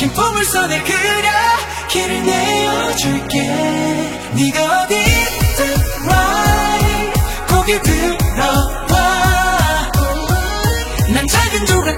긴 꿈을 손에 그려 길을 내어줄게. 네가 어디든 right 고개 들어봐. 난 작은 조각